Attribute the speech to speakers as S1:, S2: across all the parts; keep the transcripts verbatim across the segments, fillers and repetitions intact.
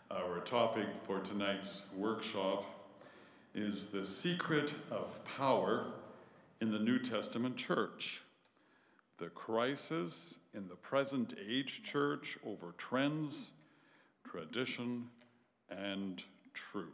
S1: Our topic for tonight's workshop is the secret of power in the New Testament church. The crisis in the present age church over trends, tradition, and truth.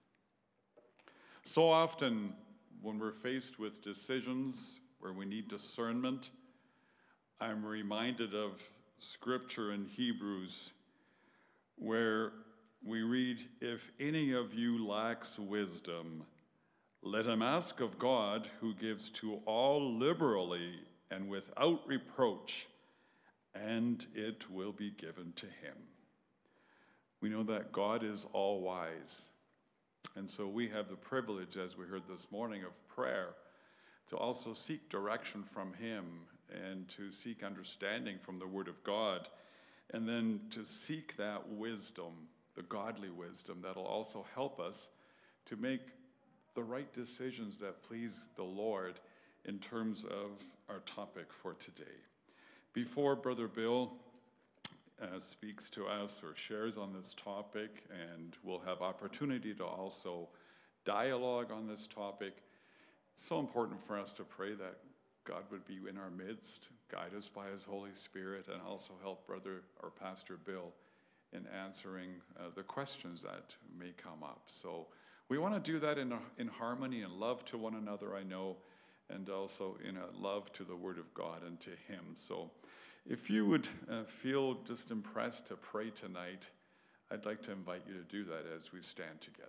S1: So often when we're faced with decisions where we need discernment, I'm reminded of scripture in Hebrews where we read, "If any of you lacks wisdom, let him ask of God, who gives to all liberally and without reproach, and it will be given to him." We know that God is all wise. And so we have the privilege, as we heard this morning, of prayer to also seek direction from him and to seek understanding from the Word of God, and then to seek that wisdom, the godly wisdom that'll also help us to make the right decisions that please the Lord in terms of our topic for today. Before Brother Bill uh, speaks to us or shares on this topic, and we'll have opportunity to also dialogue on this topic, it's so important for us to pray that God would be in our midst, guide us by his Holy Spirit, and also help Brother or Pastor Bill in answering uh, the questions that may come up. So we want to do that in, a, in harmony and love to one another, I know, and also in a love to the Word of God and to him. So if you would uh, feel just impressed to pray tonight, I'd like to invite you to do that as we stand together.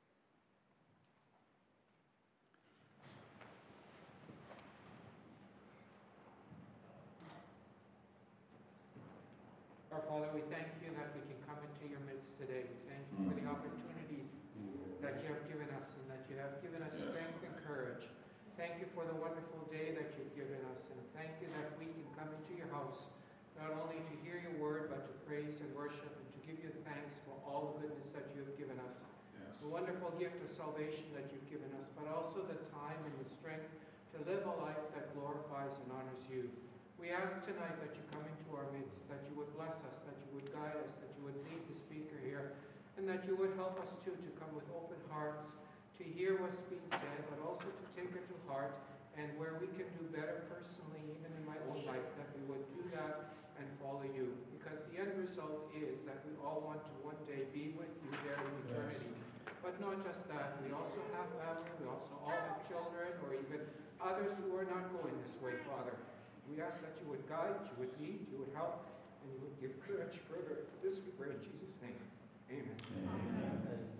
S2: Our Father, we thank you that we can come into your midst today. We thank you for the opportunities that you have given us and that you have given us
S1: Yes.
S2: strength and courage. Thank you for the wonderful day that you've given us, and thank you that we can come into your house not only to hear your word, but to praise and worship and to give you thanks for all the goodness that you have given us.
S1: Yes.
S2: The wonderful gift of salvation that you've given us, but also the time and the strength to live a life that glorifies and honors you. We ask tonight that you come into our midst, that you would bless us, that you would guide us, that you would lead the speaker here, and that you would help us too to come with open hearts, to hear what's being said, but also to take it to heart, and where we can do better personally, even in my own life, that we would do that and follow you. Because the end result is that we all want to one day be with you there in eternity. Yes. But not just that, we also have family, we also all have children, or even others who are not going this way, Father. We ask that you would guide, you would lead, you would help, and you would give courage further. This we pray in Jesus' name. Amen.
S1: Amen.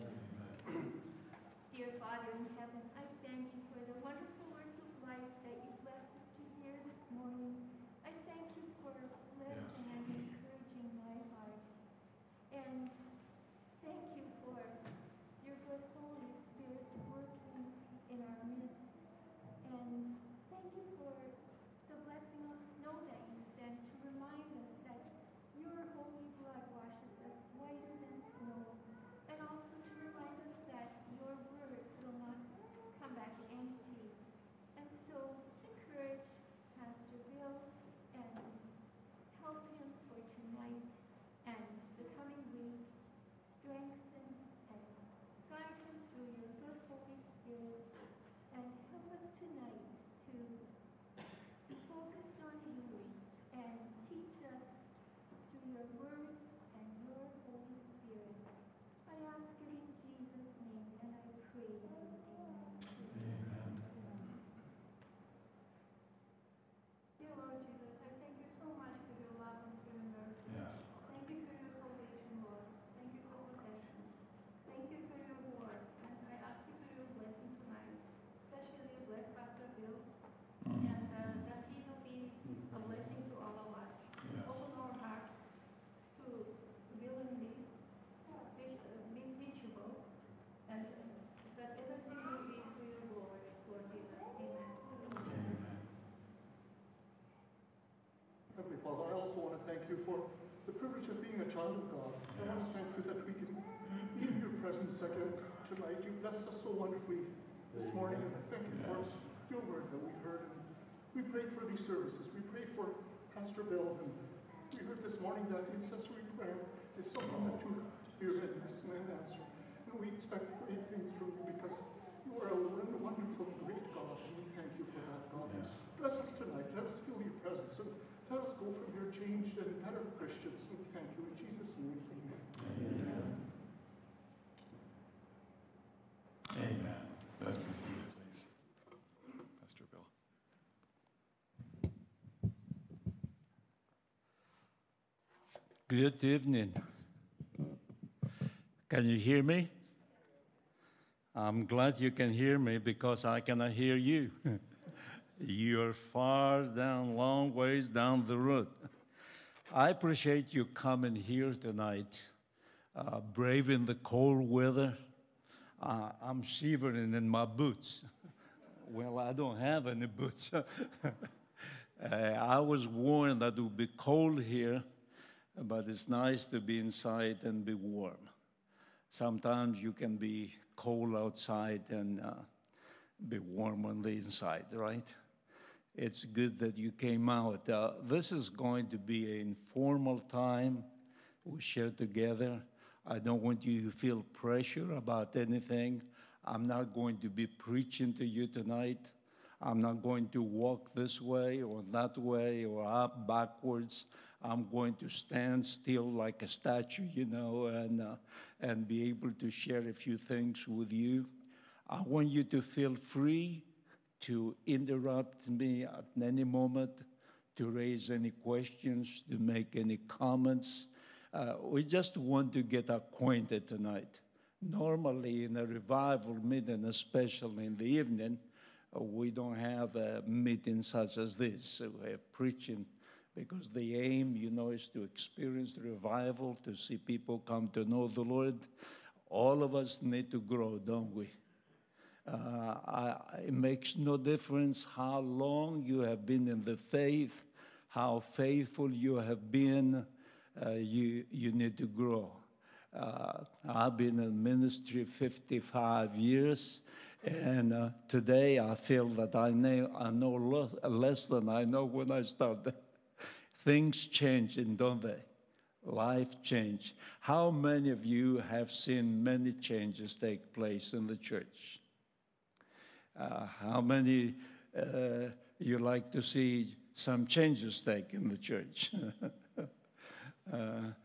S3: Amen. Dear Father in heaven, I thank you for the wonderful words of life that you blessed us to hear this morning. I thank you for blessing
S1: Yes.
S3: and encouraging my heart. And thank you for your good Holy Spirit's working in our midst. And thank you for the blessing of snow that you sent to remind us that your holy blood washes us whiter than snow, and also to remind us that your word will not come back empty. And so encourage Pastor Bill and help him for tonight and the coming week. Strengthen and guide him through your good Holy Spirit, and help us tonight to be focused on you and teach us through your word and your Holy Spirit. I ask it in Jesus' name, and I praise you. Amen.
S1: Amen.
S3: Dear Lord Jesus, I thank you so much for your love and for your mercy.
S1: Yes.
S3: Thank you for your salvation, Lord. Thank you for protection. Thank you for your word. And I ask you for your blessing tonight, especially bless Pastor Bill,
S1: Mm.
S3: and uh, that he will be a blessing to all of us.
S1: Yes.
S3: Open our hearts to willingly uh, be, uh, be teachable, and uh, that everything will be to your glory, Lord Jesus. Amen.
S1: Amen.
S4: Heavenly Father, I also want to thank you for the privilege of being a child of God. I want to thank you that we can be in your presence again tonight. You blessed us so wonderfully this morning, and I thank you for
S1: Yes.
S4: your word that we heard. And we prayed for these services. We prayed for Pastor Bill, and we heard this morning that intercessory prayer is something that you hear in this And we expect great things from you because you are a wonderful and great God, and we thank you for that, God.
S1: Yes.
S4: Bless us tonight. Let us feel your presence, and let us go from here changed and better Christians. And we thank you in Jesus' name. Amen.
S1: Amen. Amen. Let's be seated, please. Pastor Bill.
S5: Good evening. Can you hear me? I'm glad you can hear me because I cannot hear you. You're far down, long ways down the road. I appreciate you coming here tonight, uh, braving the cold weather. Uh, I'm shivering in my boots. Well, I don't have any boots. uh, I was warned that it would be cold here, but it's nice to be inside and be warm. Sometimes you can be cold outside and uh, be warm on the inside, right? It's good that you came out. Uh, this is going to be an informal time we share together. I don't want you to feel pressure about anything. I'm not going to be preaching to you tonight. I'm not going to walk this way or that way or up backwards. I'm going to stand still like a statue, you know, and uh, and be able to share a few things with you. I want you to feel free to interrupt me at any moment, to raise any questions, to make any comments. Uh, we just want to get acquainted tonight. Normally in a revival meeting, especially in the evening, uh, we don't have a meeting such as this. So we have preaching because the aim, you know, is to experience revival, to see people come to know the Lord. All of us need to grow, don't we? Uh, I, it makes no difference how long you have been in the faith, how faithful you have been, uh, you, you need to grow. Uh, I've been in ministry fifty-five years, and uh, today I feel that I know, I know less, less than I know when I started. Things changing, don't they? Life change. How many of you have seen many changes take place in the church? Uh, how many uh, you like to see some changes take in the church? uh,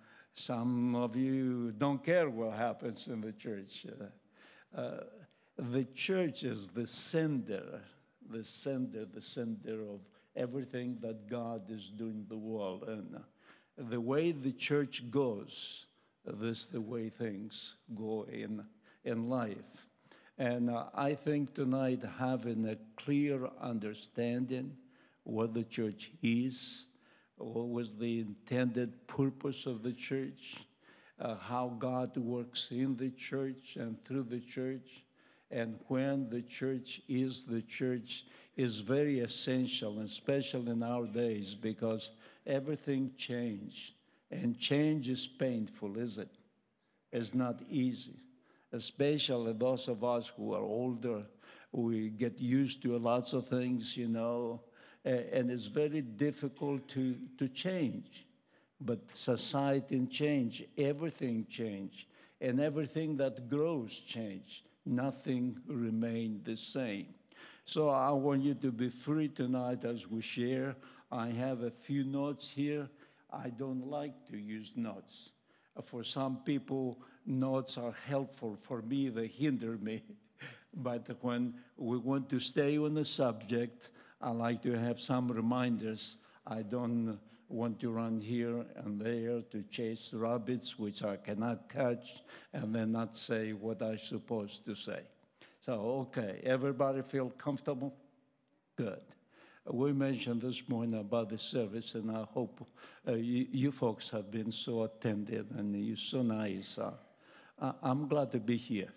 S5: some of you don't care what happens in the church. Uh, uh, the church is the sender, the sender, the sender of everything that God is doing in the world. And uh, the way the church goes, this is the way things go in, in life. And uh, I think tonight having a clear understanding what the church is, what was the intended purpose of the church, uh, how God works in the church and through the church, and when the church is the church is very essential, and especially in our days, because everything changed. And change is painful, is it? It's not easy. Especially those of us who are older, we get used to lots of things, you know, and it's very difficult to, to change. But society change, everything change, and everything that grows change. Nothing remained the same. So I want you to be free tonight as we share. I have a few notes here. I don't like to use notes. For some people, notes are helpful. For me, they hinder me. But when we want to stay on the subject, I like to have some reminders. I don't want to run here and there to chase rabbits, which I cannot catch, and then not say what I'm supposed to say. So, okay, everybody feel comfortable? Good. We mentioned this morning about the service, and I hope uh, you, you folks have been so attentive and you're so nice. Uh, I, I'm glad to be here.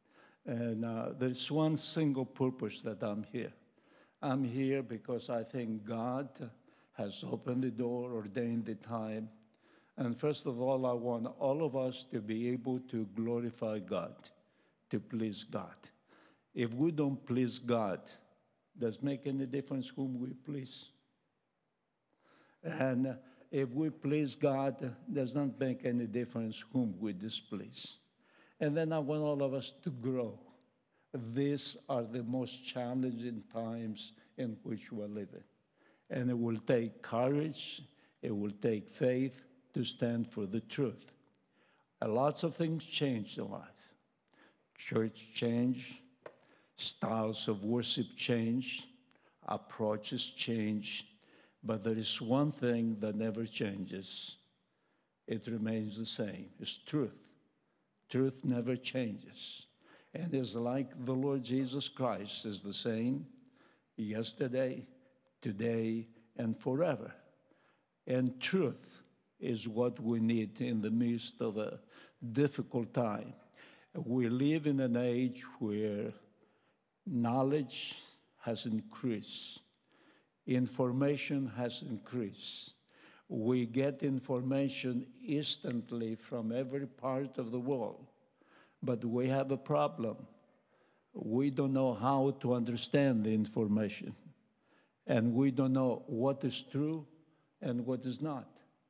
S5: And uh, there's one single purpose that I'm here. I'm here because I think God has opened the door, ordained the time. And first of all, I want all of us to be able to glorify God, to please God. If we don't please God, does it make any difference whom we please? And if we please God, does not make any difference whom we displease. And then I want all of us to grow. These are the most challenging times in which we're living. And it will take courage, it will take faith to stand for the truth. And lots of things change in life. Church change, styles of worship change, approaches change, but there is one thing that never changes. It remains the same. It's truth. Truth never changes. And it's like the Lord Jesus Christ is the same yesterday, today, and forever. And truth is what we need in the midst of a difficult time. We live in an age where knowledge has increased. Information has increased. We get information instantly from every part of the world. But we have a problem. We don't know how to understand the information. And we don't know what is true and what is not.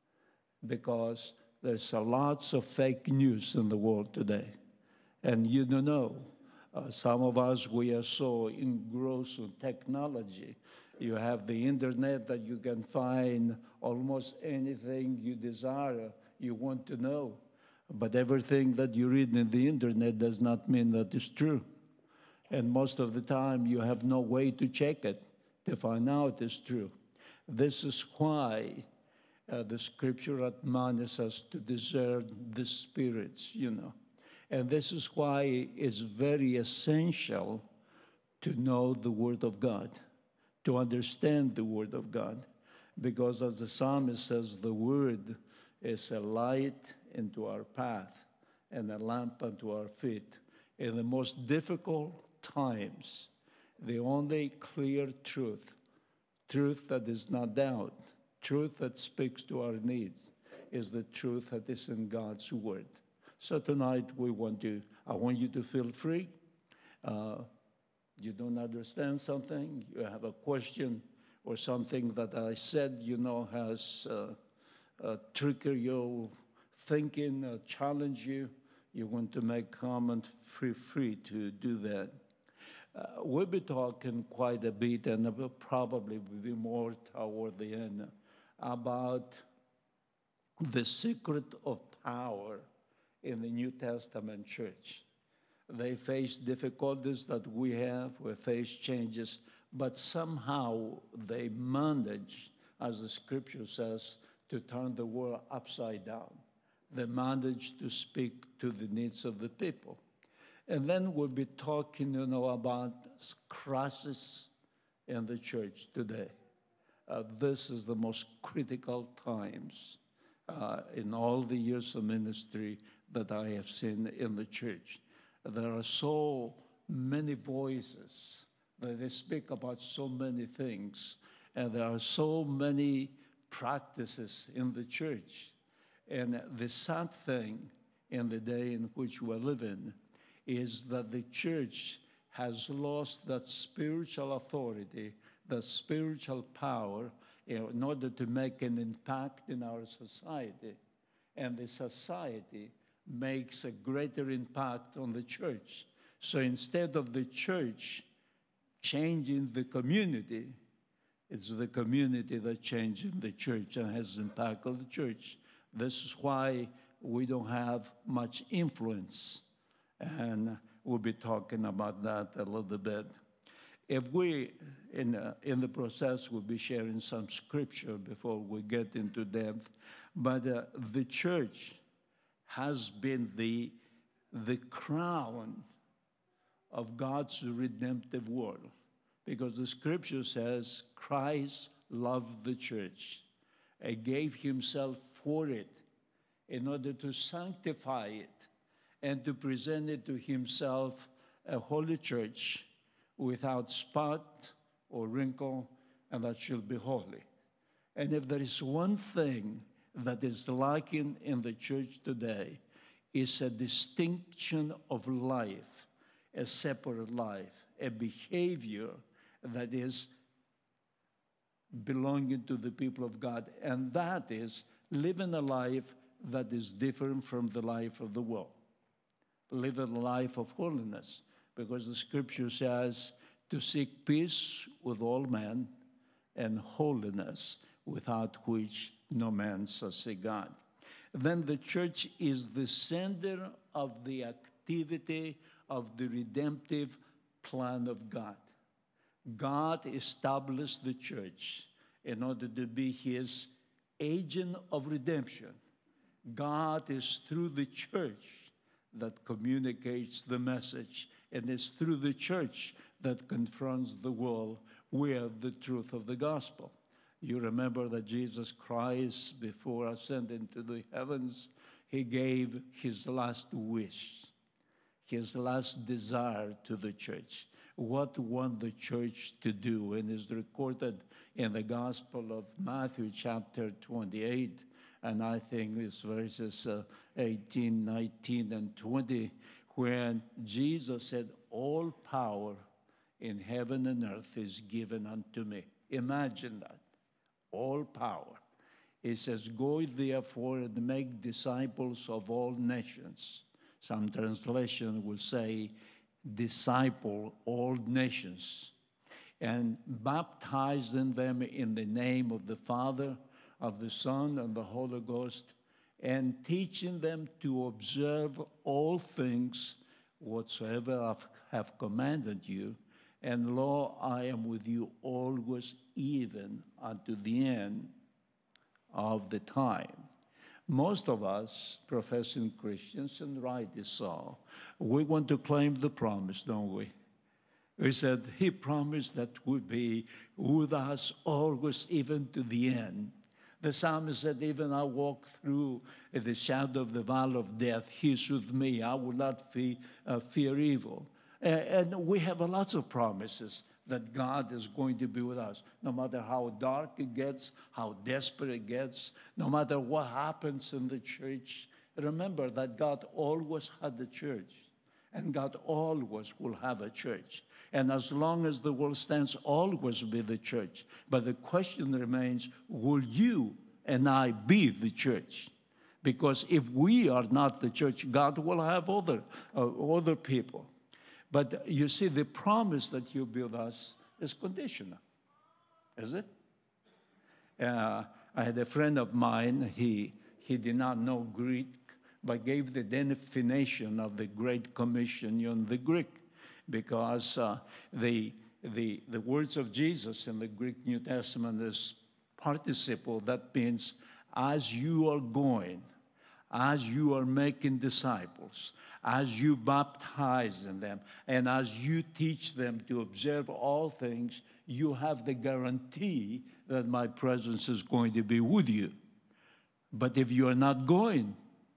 S5: Because there's a lots of fake news in the world today. And you don't know. Uh, some of us, we are so engrossed in technology. You have the internet that you can find almost anything you desire, you want to know. But everything that you read in the internet does not mean that it's true. And most of the time, you have no way to check it, to find out it's true. This is why uh, the scripture admonishes us to discern the spirits, you know. And this is why it's very essential to know the Word of God, to understand the Word of God. Because as the psalmist says, the Word is a light into our path and a lamp unto our feet. In the most difficult times, the only clear truth, truth that is not doubt, truth that speaks to our needs, is the truth that is in God's Word. So tonight we want to, I want you to feel free. Uh, you don't understand something, you have a question, or something that I said, you know, has uh, uh, triggered your thinking, uh, challenge you, you want to make comment, feel free to do that. Uh, we'll be talking quite a bit, and it will probably be more toward the end, about the secret of power in the New Testament church. They face difficulties that we have, we face changes, but somehow they manage, as the scripture says, to turn the world upside down. They manage to speak to the needs of the people. And then we'll be talking, you know, about crisis in the church today. Uh, this is the most critical times uh, in all the years of ministry that I have seen in the church. There are so many voices that they speak about so many things, and there are so many practices in the church. And the sad thing in the day in which we're living is that the church has lost that spiritual authority, that spiritual power in order to make an impact in our society. And the society makes a greater impact on the church. So instead of the church changing the community, it's the community that changes the church and has impact on the church. This is why we don't have much influence. And we'll be talking about that a little bit. If we, in, uh, in the process, we'll be sharing some scripture before we get into depth. But uh, the church has been the, the crown of God's redemptive work. Because the scripture says Christ loved the church and gave himself for it in order to sanctify it and to present it to himself a holy church without spot or wrinkle, and that shall be holy. And if there is one thing that is lacking in the church today, is a distinction of life, a separate life, a behavior that is belonging to the people of God, and that is living a life that is different from the life of the world. live a life of holiness, because the scripture says to seek peace with all men and holiness, without which no man shall see God. Then the church is the center of the activity of the redemptive plan of God. God established the church in order to be his agent of redemption. God is through the church that communicates the message, and it's through the church that confronts the world with the truth of the gospel. You remember that Jesus Christ, before ascending to the heavens, he gave his last wish, his last desire to the church. What want the church to do? And is recorded in the Gospel of Matthew chapter twenty-eight, and I think it's verses uh, eighteen, nineteen, and twenty, when Jesus said, all power in heaven and earth is given unto me. Imagine that. All power. It says, go therefore and make disciples of all nations. Some translation will say, disciple all nations, and baptizing them in the name of the Father, of the Son, and the Holy Ghost, and teaching them to observe all things whatsoever I have commanded you. And lo, I am with you always, even unto the end of the time. Most of us, professing Christians, and rightly so, we want to claim the promise, don't we? We said, he promised that would be with us always, even to the end. The psalmist said, even I walk through the shadow of the valley of death, he's with me. I will not fear, uh, fear evil. And we have lots of promises that God is going to be with us. No matter how dark it gets, how desperate it gets, no matter what happens in the church, remember that God always had the church, and God always will have a church. And as long as the world stands, always be the church. But the question remains, will you and I be the church? Because if we are not the church, God will have other, uh, other people. But you see, the promise that he'll be with us is conditional, is it? Uh, I had a friend of mine, he, he did not know Greek, but gave the definition of the Great Commission in the Greek, because uh, the, the, the words of Jesus in the Greek New Testament is participle. That means as you are going, as you are making disciples, as you baptize in them, and as you teach them to observe all things, you have the guarantee that my presence is going to be with you. But if you are not going,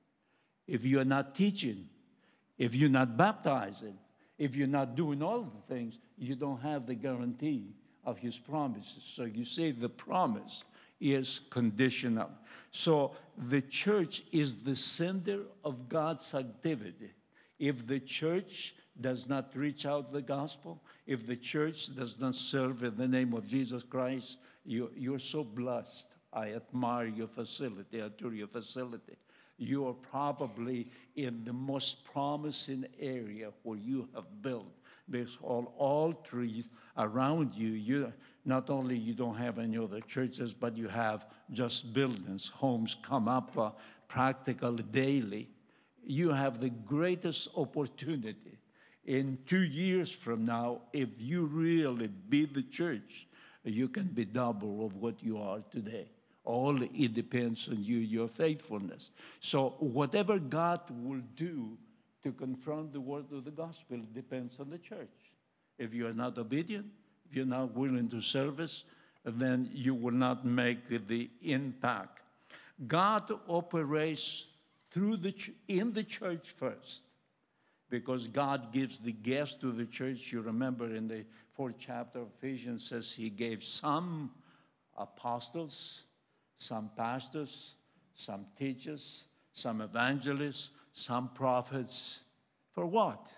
S5: if you are not teaching, if you're not baptizing, if you're not doing all the things, you don't have the guarantee of his promises. So you see, the promise is conditional. So the church is the center of God's activity. If the church does not reach out the gospel, if the church does not serve in the name of Jesus Christ, you, you're so blessed. I admire your facility, I adore your facility. You are probably in the most promising area where you have built, because all, all trees around you, you not only you don't have any other churches, but you have just buildings, homes come up uh, practically daily. You have the greatest opportunity. In two years from now, if you really be the church, you can be double of what you are today. All it depends on you, your faithfulness. So whatever God will do to confront the word of the gospel depends on the church. If you are not obedient, if you're not willing to service, then you will not make the impact. God operates through the ch- in the church first, because God gives the gifts to the church. You remember in the fourth chapter of Ephesians says he gave some apostles, some pastors, some teachers, some evangelists, some prophets. For what?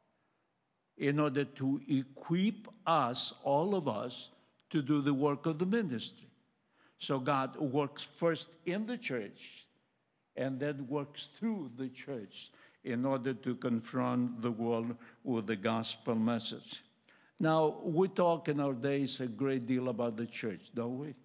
S5: In order to equip us, all of us, to do the work of the ministry. So God works first in the church and then works through the church. in order to confront the world with the gospel message. Now, we talk in our days a great deal about the church, don't we?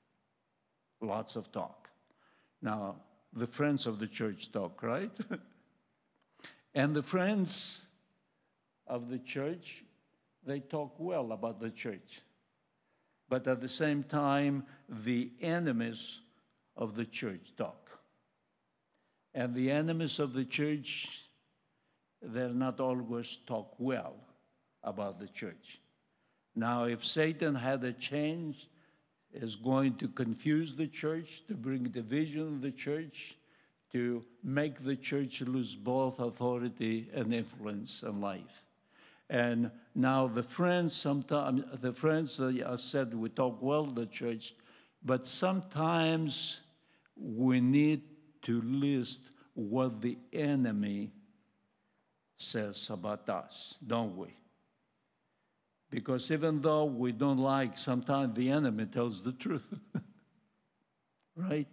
S5: Lots of talk. Now, the friends of the church talk, right? And the friends of the church, they talk well about the church. But at the same time, the enemies of the church talk. And the enemies of the church, they're not always talk well about the church. Now, if Satan had a chance, is going to confuse the church, to bring division in the church, to make the church lose both authority and influence in life. And now the friends, sometimes the friends, uh, I said we talk well the church, but sometimes we need to list what the enemy says about us, don't we? Because even though we don't like, sometimes the enemy tells the truth, right?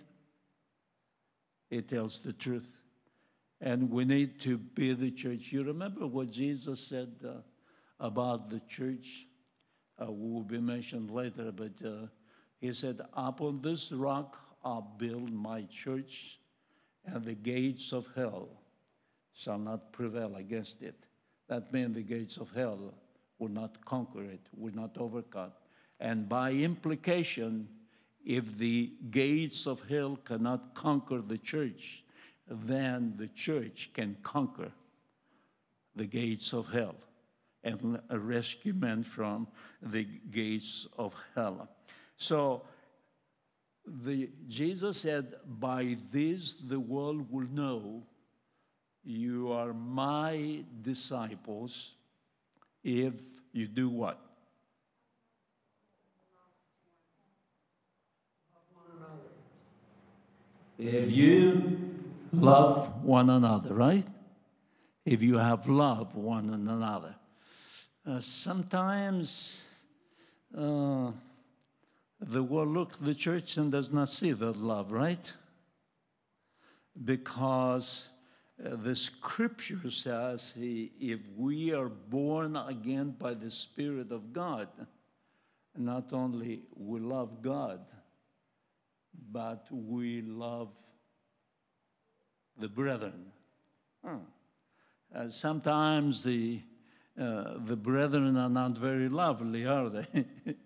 S5: It tells the truth. And we need to be the church. You remember what Jesus said uh, about the church? Uh, will be mentioned later, but uh, he said, upon this rock I'll build my church, and the gates of hell shall not prevail against it. That means the gates of hell will not conquer it, will not overcome. And by implication, if the gates of hell cannot conquer the church, then the church can conquer the gates of hell and rescue men from the gates of hell. So the, Jesus said, by this the world will know you are my disciples if you do what? If you love one another, right? If you have love one another. Uh, sometimes uh, the world looks at the church and does not see that love, right? Because uh, the scripture says if we are born again by the Spirit of God, not only we love God, but we love the brethren. Hmm. Uh, sometimes the uh, the brethren are not very lovely, are they?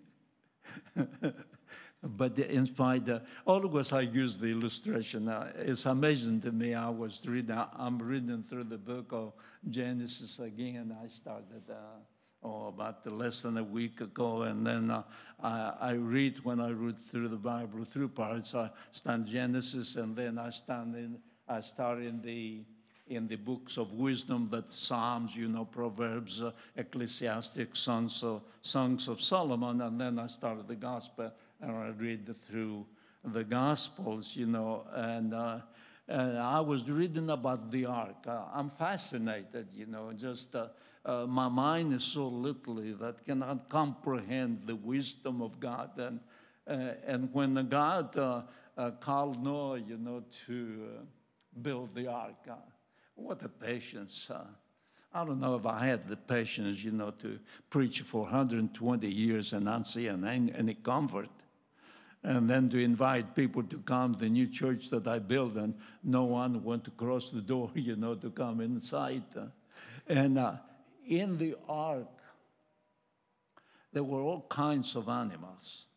S5: But in spite, uh, always I use the illustration. Uh, it's amazing to me. I was reading. I'm reading through the book of Genesis again. I started. Uh, Oh, about less than a week ago, and then uh, I, I read, when I read through the Bible, through parts, I stand Genesis, and then I stand in, I start in the in the books of wisdom, that Psalms, you know, Proverbs, uh, Ecclesiastic, Songs of, Songs of Solomon, and then I started the Gospel, and I read through the Gospels, you know, and, uh, and I was reading about the ark. Uh, I'm fascinated, you know, just uh, uh, my mind is so little that cannot comprehend the wisdom of God. And uh, and when God uh, uh, called Noah, you know, to uh, build the ark, uh, what a patience. Uh, I don't know if I had the patience, you know, to preach for one hundred twenty years and not see any, any comfort. And then to invite people to come to the new church that I built, and no one went to cross the door, you know, to come inside. And uh, in the ark, there were all kinds of animals.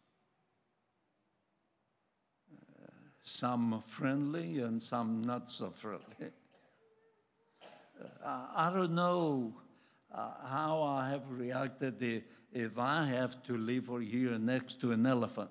S5: Uh, some friendly and some not so friendly. Uh, I don't know uh, how I have reacted if, if I have to live for a year next to an elephant.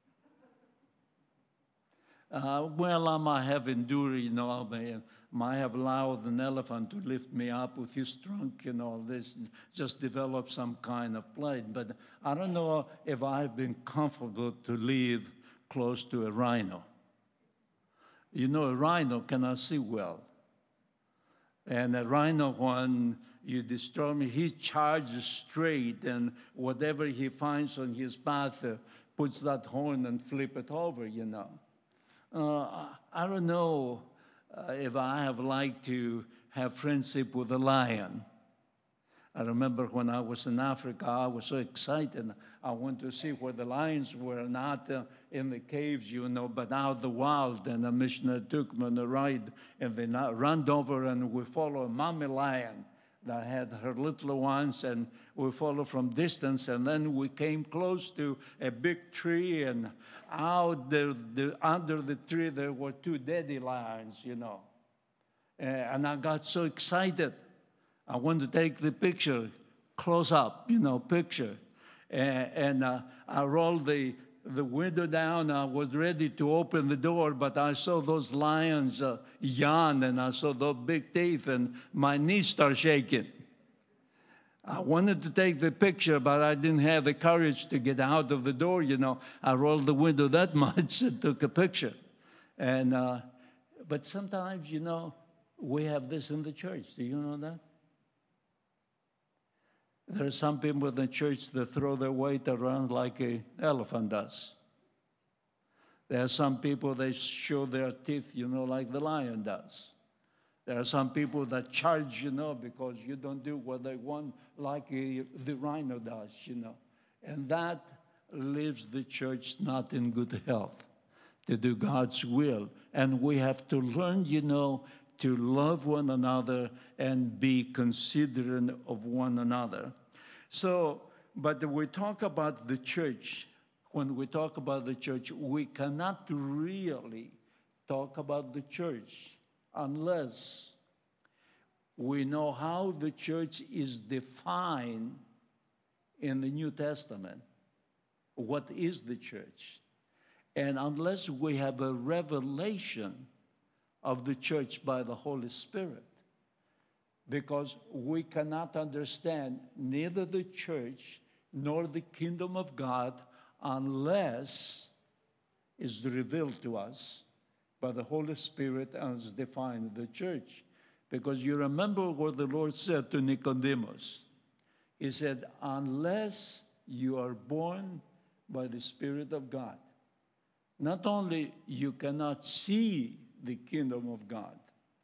S5: Uh, well, I might have endured, you know, I may, might have allowed an elephant to lift me up with his trunk, you know, this, just develop some kind of plight. But I don't know if I've been comfortable to live close to a rhino. You know, a rhino cannot see well. And a rhino, when you destroy me, he charges straight, and whatever he finds on his path, uh, puts that horn and flip it over, you know. Uh, I don't know uh, if I have liked to have friendship with a lion. I remember when I was in Africa, I was so excited. I wanted to see where the lions were, not uh, in the caves, you know, but out the wild. And the missionary took me on a ride, and they ran over, and we followed a mommy lion that had her little ones, and we followed from distance. And then we came close to a big tree, and out there, the, under the tree there were two daddy lions, you know. Uh, and I got so excited. I wanted to take the picture, close up, you know, picture. And, and uh, I rolled the, the window down. I was ready to open the door, but I saw those lions uh, yawn, and I saw those big teeth, and my knees started shaking. I wanted to take the picture, but I didn't have the courage to get out of the door, you know. I rolled the window that much and took a picture. And uh, but sometimes, you know, we have this in the church. Do you know that? There are some people in the church that throw their weight around like an elephant does. There are some people that show their teeth, you know, like the lion does. There are some people that charge, you know, because you don't do what they want like a, the rhino does, you know. And that leaves the church not in good health to do God's will. And we have to learn, you know, to love one another and be considerate of one another. So, but we talk about the church. When we talk about the church, we cannot really talk about the church unless we know how the church is defined in the New Testament. What is the church? And unless we have a revelation of the church by the Holy Spirit, because we cannot understand neither the church nor the kingdom of God unless it's revealed to us by the Holy Spirit as defined the church. Because you remember what the Lord said to Nicodemus. He said, unless you are born by the Spirit of God, not only you cannot see the kingdom of God,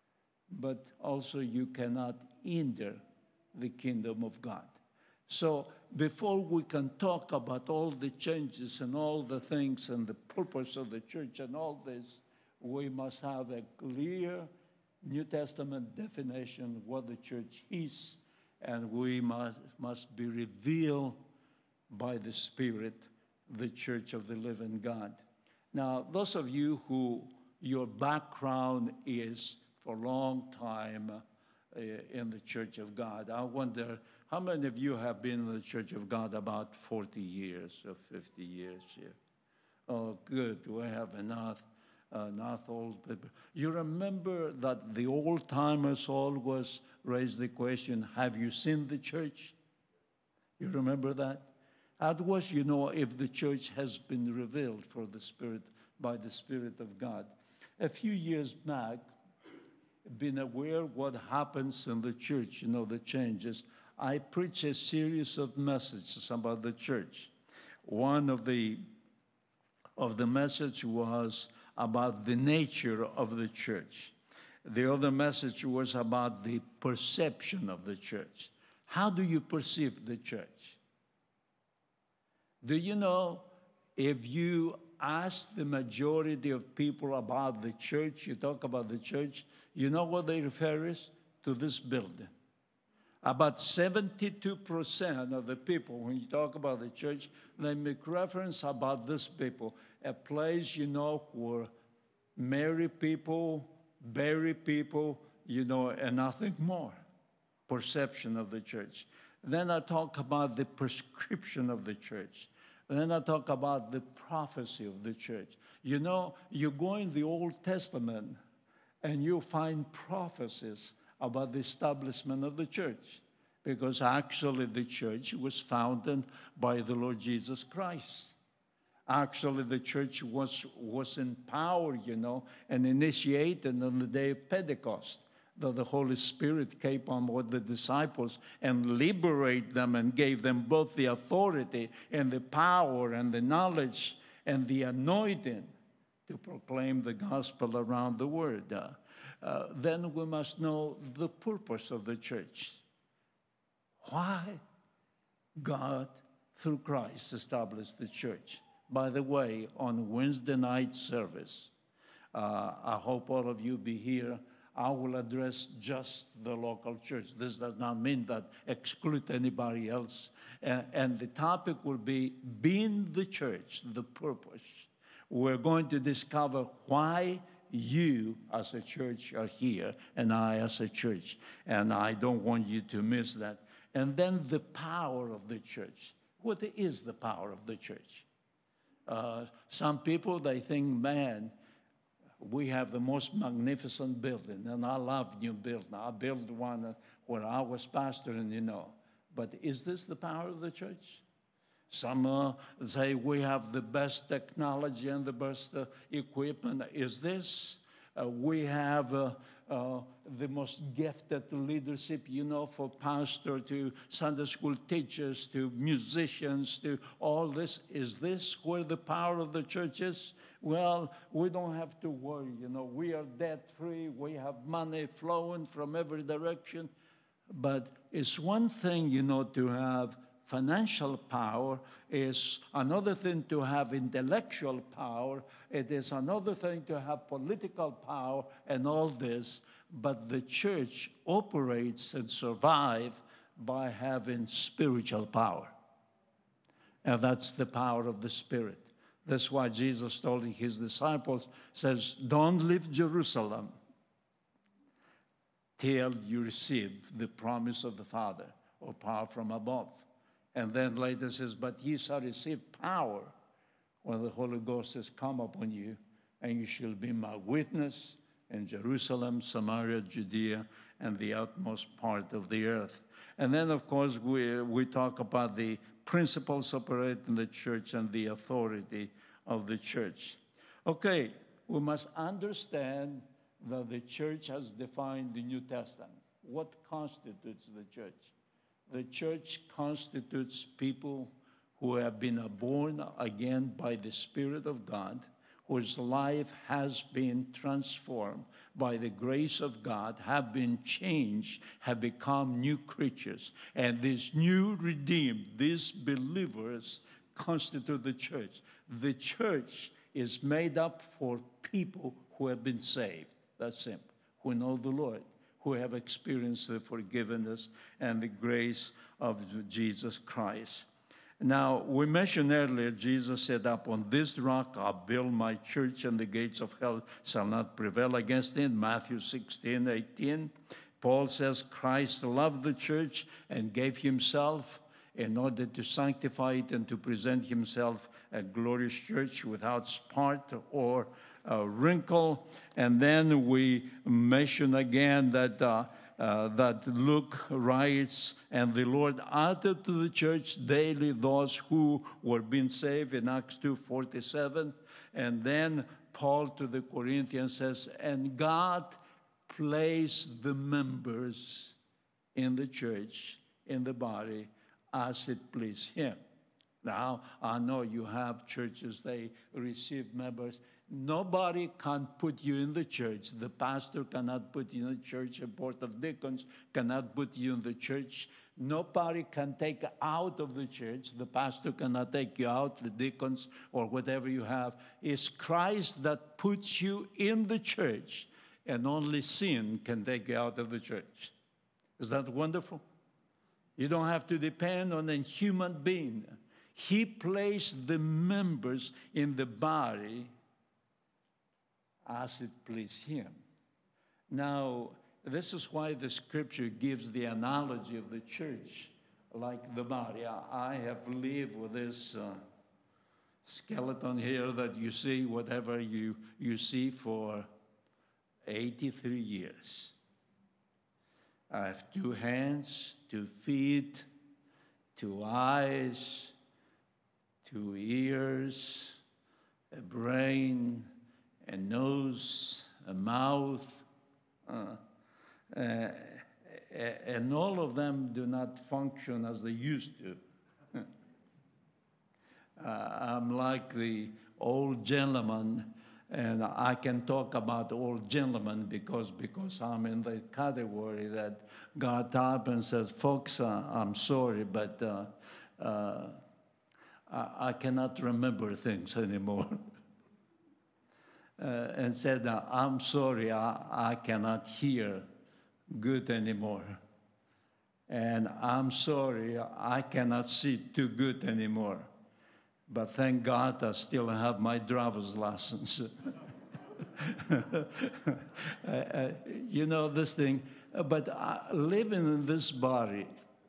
S5: but also you cannot enter the kingdom of God. So before we can talk about all the changes and all the things and the purpose of the church and all this, we must have a clear New Testament definition of what the church is, and we must, must be revealed by the Spirit, the church of the living God. Now, those of you who your background is for a long time uh, in the Church of God, I wonder how many of you have been in the Church of God about forty years or fifty years here? Oh, good. We have enough, uh, enough old people. You remember that the old-timers always raise the question, have you seen the church? You remember that? That was, you know, if the church has been revealed for the Spirit, by the Spirit of God. A few years back, been aware what happens in the church, you know, the changes. I preach a series of messages about the church. One of the of the message was about the nature of the church. The other message was about the perception of the church. How do you perceive the church? Do you know, if you ask the majority of people about the church, you talk about the church, you know what they refer is? To this building. About seventy-two percent of the people, when you talk about the church, they make reference about this people, a place, you know, where marry people, bury people, you know, and nothing more. Perception of the church. Then I talk about the prescription of the church. Then I talk about the prophecy of the church. You know, you go in the Old Testament and you find prophecies about the establishment of the church, because actually the church was founded by the Lord Jesus Christ. Actually, the church was, was empowered, you know, and initiated on the day of Pentecost, that the Holy Spirit came on with the disciples and liberated them and gave them both the authority and the power and the knowledge and the anointing to proclaim the gospel around the world. Uh, uh, then we must know the purpose of the church. Why God, through Christ, established the church. By the way, on Wednesday night service, uh, I hope all of you be here. I will address just the local church. This does not mean that exclude anybody else. And, and the topic will be being the church, the purpose. We're going to discover why you as a church are here and I as a church. And I don't want you to miss that. And then the power of the church. What is the power of the church? Uh, some people, they think, man, we have the most magnificent building, and I love new building. I built one where I was pastoring, you know. But is this the power of the church? Some uh, say we have the best technology and the best uh, equipment. Is this? Uh, we have uh, uh, the most gifted leadership, you know, for pastor to Sunday school teachers to musicians to all this. Is this where the power of the church is? Well, we don't have to worry, you know. We are debt-free. We have money flowing from every direction. But it's one thing, you know, to have financial power. Is another thing to have intellectual power. It is another thing to have political power and all this. But the church operates and survives by having spiritual power. And that's the power of the Spirit. That's why Jesus told his disciples, says, don't leave Jerusalem till you receive the promise of the Father or power from above. And then later says, but ye shall receive power when the Holy Ghost has come upon you, and you shall be my witness in Jerusalem, Samaria, Judea, and the utmost part of the earth. And then, of course, we, we talk about the principles operating in the church and the authority of the church. Okay, we must understand that the church has defined the New Testament. What constitutes the church? The church constitutes people who have been born again by the Spirit of God, whose life has been transformed by the grace of God, have been changed, have become new creatures. And these new redeemed, these believers constitute the church. The church is made up for people who have been saved. That's simple. Who know the Lord, who have experienced the forgiveness and the grace of Jesus Christ. Now, we mentioned earlier, Jesus said, upon this rock I'll build my church, and the gates of hell shall not prevail against it. Matthew sixteen, eighteen. Paul says Christ loved the church and gave himself in order to sanctify it and to present himself a glorious church without spot or uh, wrinkle. And then we mention again that uh, Uh, that Luke writes, and the Lord added to the church daily those who were being saved in Acts two forty-seven. And then Paul to the Corinthians says, and God placed the members in the church, in the body, as it pleased him. Now, I know you have churches, they receive members. Nobody can put you in the church. The pastor cannot put you in the church. A board of deacons cannot put you in the church. Nobody can take out of the church. The pastor cannot take you out, the deacons or whatever you have. It's Christ that puts you in the church, and only sin can take you out of the church. Is that wonderful? You don't have to depend on a human being. He placed the members in the body as it pleased him. Now, this is why the scripture gives the analogy of the church like the body. I have lived with this uh, skeleton here that you see, whatever you, you see, for eighty-three years. I have two hands, two feet, two eyes, two ears, a brain, a nose, a mouth, uh, uh, and all of them do not function as they used to. uh, I'm like the old gentleman And I can talk about old gentlemen because, because I'm in the category that got up and says, folks, uh, I'm sorry, but uh, uh, I, I cannot remember things anymore. uh, and said, uh, I'm sorry, I, I cannot hear good anymore. And I'm sorry, I cannot see too good anymore. But thank God I still have my driver's license. uh, uh, you know, this thing, but uh, living in this body,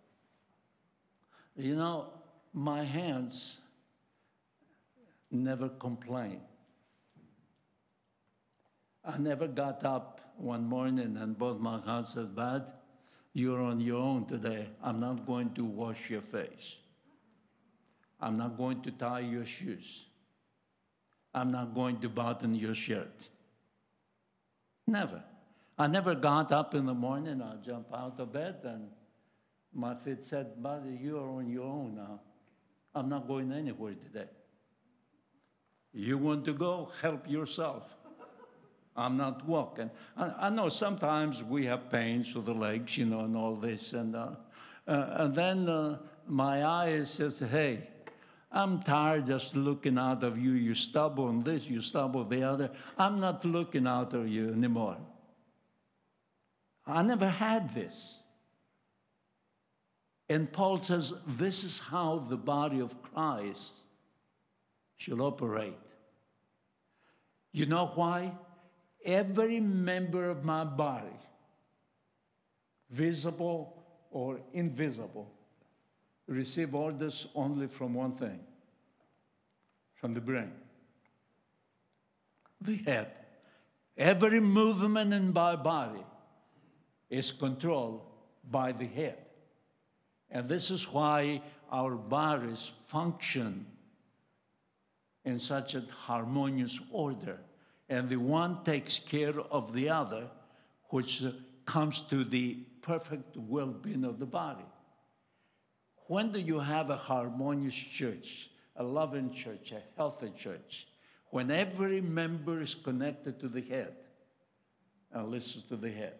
S5: you know, my hands never complain. I never got up one morning and both my hands said, Bud, you're on your own today. I'm not going to wash your face. I'm not going to tie your shoes. I'm not going to button your shirt. Never. I never got up in the morning, I jump out of bed, and my feet said, buddy, you are on your own now. I'm not going anywhere today. You want to go? Help yourself. I'm not walking. I, I know sometimes we have pains with the legs, you know, and all this, and, uh, uh, and then uh, my eyes says, hey, I'm tired just looking out of you. You stumble on this, you stumble on the other. I'm not looking out of you anymore. I never had this. And Paul says, this is how the body of Christ should operate. You know why? Every member of my body, visible or invisible, receive orders only from one thing, from the brain, the head. Every movement in my body is controlled by the head. And this is why our bodies function in such a harmonious order. And the one takes care of the other, which comes to the perfect well-being of the body. When do you have a harmonious church, a loving church, a healthy church? When every member is connected to the head and listens to the head.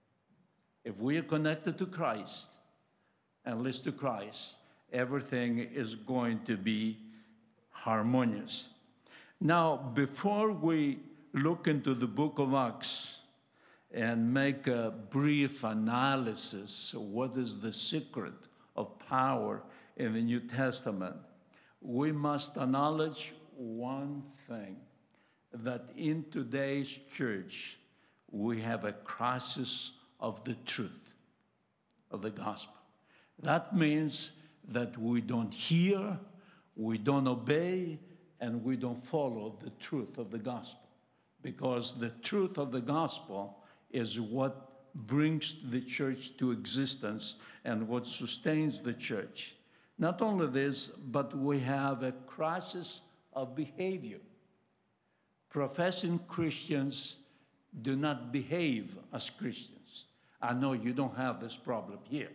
S5: If we are connected to Christ and listen to Christ, everything is going to be harmonious. Now, before we look into the book of Acts and make a brief analysis of what is the secret of power in the New Testament, we must acknowledge one thing, that in today's church, we have a crisis of the truth of the gospel. That means that we don't hear, we don't obey, and we don't follow the truth of the gospel. Because the truth of the gospel is what brings the church to existence and what sustains the church. Not only this, but we have a crisis of behavior. Professing Christians do not behave as Christians. I know you don't have this problem here.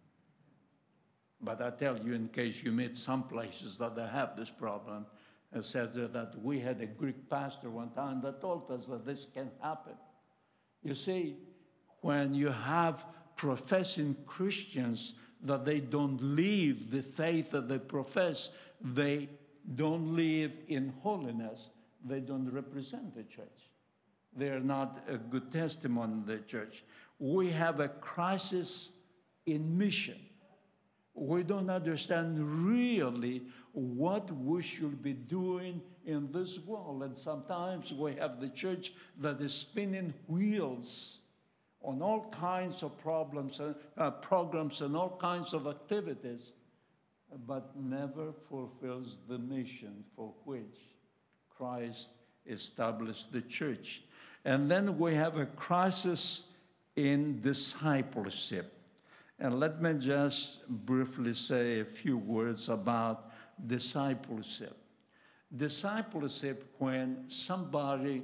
S5: But I tell you, in case you meet some places that they have this problem, it says that we had a Greek pastor one time that told us that this can happen. You see, when you have professing Christians that they don't live the faith that they profess, they don't live in holiness, they don't represent the church. They're not a good testimony in the church. We have a crisis in mission. We don't understand really what we should be doing in this world. And sometimes we have the church that is spinning wheels on all kinds of problems, uh, programs and all kinds of activities, but never fulfills the mission for which Christ established the church. And then we have a crisis in discipleship. And let me just briefly say a few words about discipleship. Discipleship, when somebody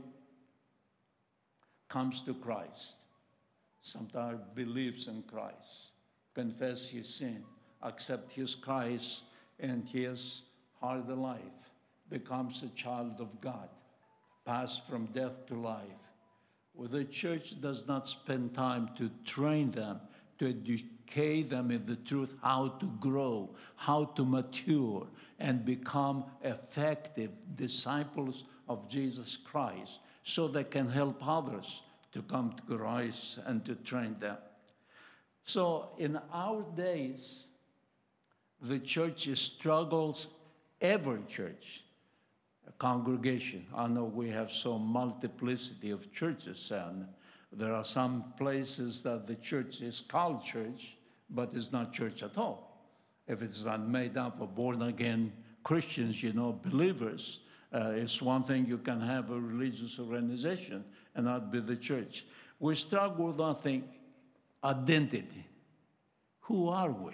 S5: comes to Christ, sometimes believes in Christ, confess his sin, accept his Christ in his heart and life, becomes a child of God, pass from death to life. Well, the church does not spend time to train them, to educate them in the truth, how to grow, how to mature, and become effective disciples of Jesus Christ, so they can help others to come to Christ and to train them. So in our days, the church struggles, every church, a congregation. I know we have so multiplicity of churches, and there are some places that the church is called church, but it's not church at all. If it's not made up of born-again Christians, you know, believers, uh, it's one thing you can have a religious organization and not be the church. We struggle with one thing, identity. Who are we?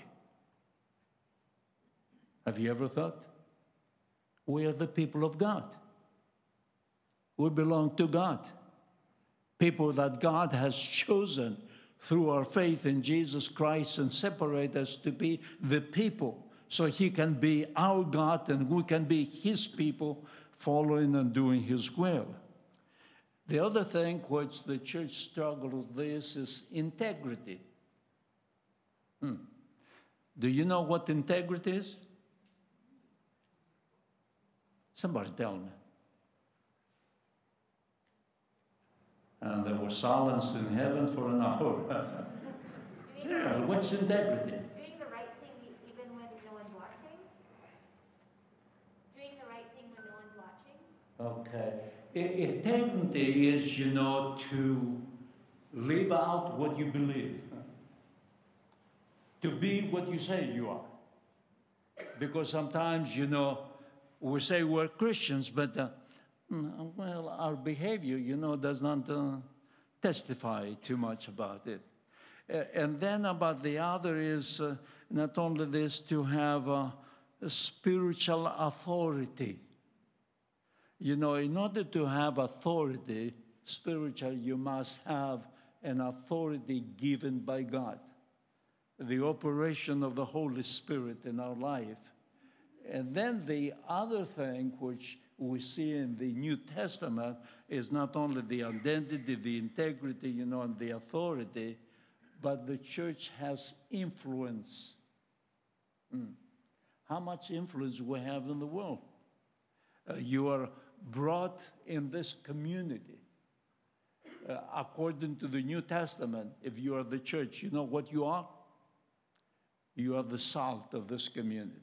S5: Have you ever thought? We are the people of God. We belong to God. People that God has chosen through our faith in Jesus Christ and separate us to be the people, so he can be our God and we can be his people, following and doing his will. The other thing which the church struggles with this is integrity. Hmm. Do you know what integrity is? Somebody tell me. And there was silence in heaven for an hour. Yeah, what's integrity?
S6: Doing the right thing even when no one's watching. Doing the right thing when no one's watching.
S5: Okay. I- integrity is, you know, to live out what you believe. To be what you say you are. Because sometimes, you know, we say we're Christians, but, uh, well, our behavior, you know, does not uh, testify too much about it. Uh, and then about the other is uh, not only this, to have uh, a spiritual authority. You know, in order to have authority, spiritual, you must have an authority given by God. The operation of the Holy Spirit in our life. And then the other thing which we see in the New Testament is not only the identity, the integrity, you know, and the authority, but the church has influence. Mm. How much influence we have in the world? Uh, you are brought in this community. Uh, according to the New Testament, if you are the church, you know what you are? You are the salt of this community.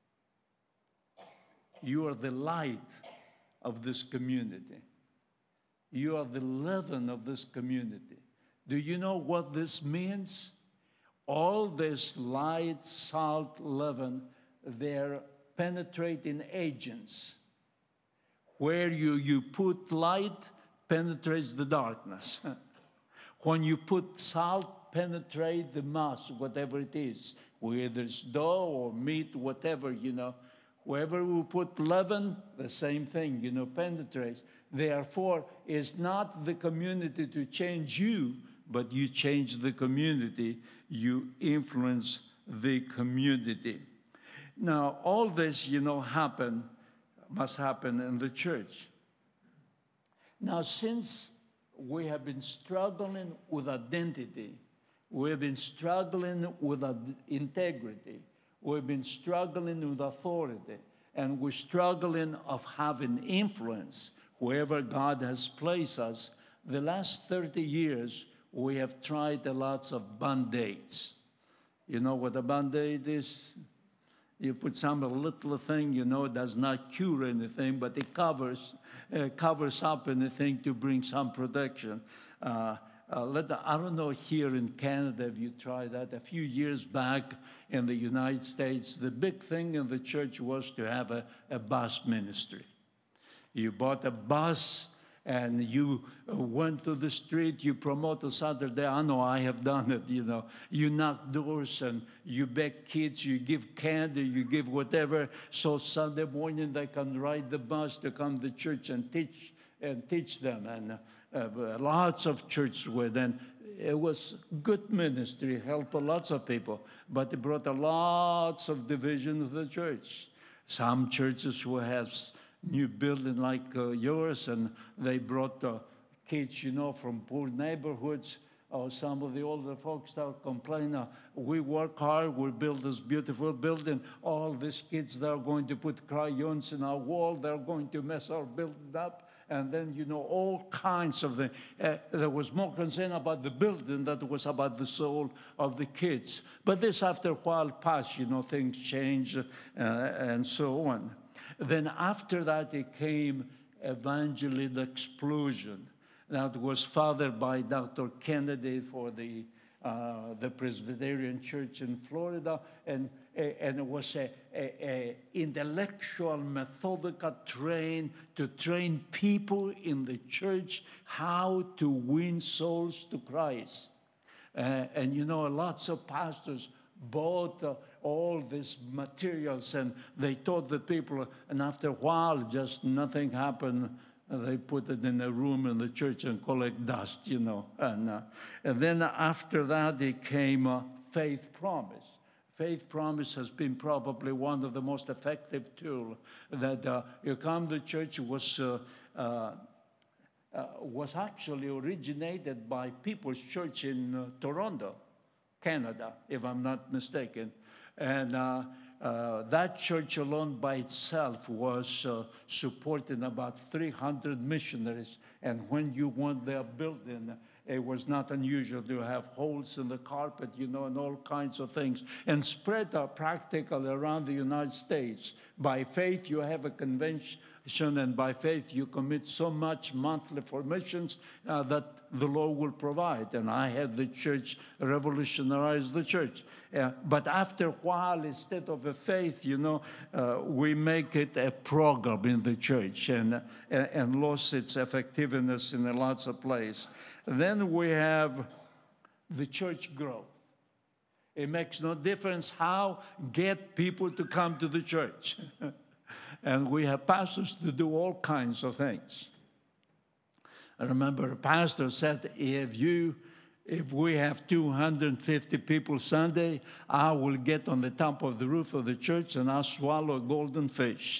S5: You are the light of this community. You are the leaven of this community. Do you know what this means? All this light, salt, leaven, they're penetrating agents. Where you, you put light, penetrates the darkness. When you put salt, penetrate the mass, whatever it is, whether it's dough or meat, whatever, you know. Wherever we put leaven, the same thing, you know, penetrates. Therefore, it's not the community to change you, but you change the community. You influence the community. Now, all this, you know, happen, must happen in the church. Now, since we have been struggling with identity, we have been struggling with integrity, we've been struggling with authority, and we're struggling of having influence wherever God has placed us. The last thirty years, we have tried a lots of Band-Aids. You know what a Band-Aid is? You put some little thing, you know, it does not cure anything, but it covers, uh, covers up anything to bring some protection. Uh, Uh, let the, I don't know here in Canada if you tried that. A few years back in the United States, the big thing in the church was to have a, a bus ministry. You bought a bus and you went to the street, you promoted Saturday. I know I have done it, you know. You knock doors and you beg kids, you give candy, you give whatever, so Sunday morning they can ride the bus to come to church and teach and teach them. And Uh, lots of churches were then. It was good ministry, helped lots of people, but it brought a lots of division to the church. Some churches will have new building like uh, yours, and they brought uh, kids, you know, from poor neighborhoods. Or some of the older folks start complaining, uh, we work hard, we build this beautiful building. All these kids, they're going to put crayons in our wall, they're going to mess our building up. And then, you know, all kinds of things. Uh, there was more concern about the building than it was about the soul of the kids. But this, after a while, passed, you know, things changed uh, and so on. Then after that, it came evangelism explosion. That was fathered by Doctor Kennedy for the, uh, the Presbyterian Church in Florida, and, and it was a, a, a intellectual, methodical train to train people in the church how to win souls to Christ. Uh, and you know, lots of pastors bought uh, all these materials, and they taught the people, and after a while, just nothing happened. They put it in a room in the church and collect dust, you know. And, uh, and then after that, it came uh, Faith Promise. Faith Promise has been probably one of the most effective tools that uh, you come to church was, uh, uh, uh, was actually originated by People's Church in uh, Toronto, Canada, if I'm not mistaken. And uh, Uh, that church alone by itself was uh, supporting about three hundred missionaries. And when you went their building, it was not unusual to have holes in the carpet, you know, and all kinds of things, and spread uh, practically around the United States. By faith, you have a convention, and by faith, you commit so much monthly for missions uh, that the Lord will provide. And I had the church revolutionize the church. Uh, but after a while, instead of a faith, you know, uh, we make it a program in the church, and, uh, and lost its effectiveness in lots of places. Then we have the church growth. It makes no difference how get people to come to the church. And we have pastors to do all kinds of things. I remember a pastor said, if you, if we have two hundred fifty people Sunday, I will get on the top of the roof of the church and I'll swallow a golden fish.